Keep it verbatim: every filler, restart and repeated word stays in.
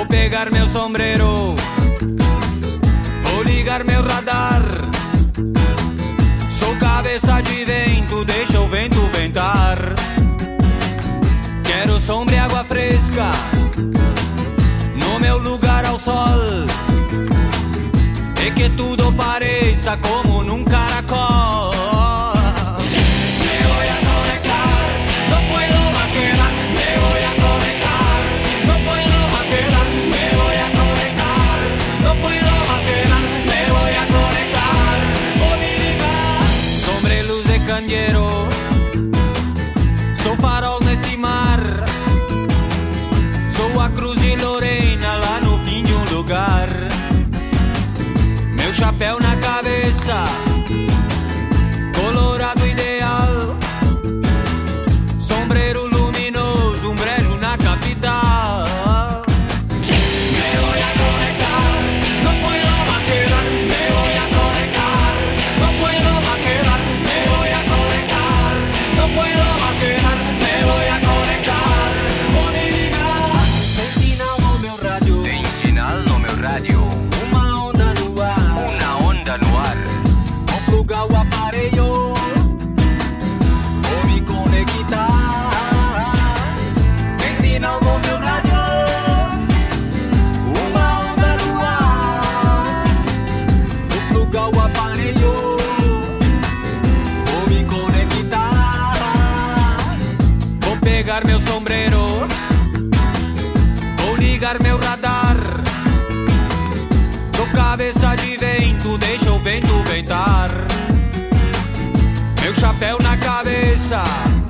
Vou pegar meu sombreiro, vou ligar meu radar. Sou cabeça de vento, deixa o vento ventar. Quero sombra e água fresca, no meu lugar ao sol, e que tudo pareça como num caracol. Sou farol neste mar, sou a cruz de Lorena lá no fim de um lugar. Meu chapéu na cabeça, colorado ideal, sombreiro luminoso, um brejo na capital. Pegar meu sombreiro, vou ligar meu radar. Sou cabeça de vento, deixa o vento ventar. Meu chapéu na cabeça,